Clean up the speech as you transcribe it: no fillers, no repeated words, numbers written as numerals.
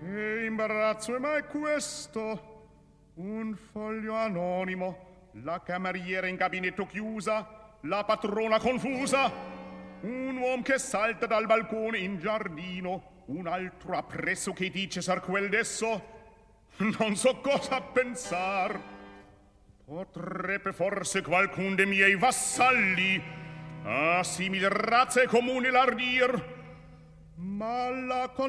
Che imbarazzo è mai questo? Un foglio anonimo, la cameriera in gabinetto chiusa, la patrona confusa, un uomo che salta dal balcone in giardino, un altro appresso che dice sar quel desso. Non so cosa pensar. Potrebbe forse qualcun de miei vassalli a simil razza e comune l'ardir, ma la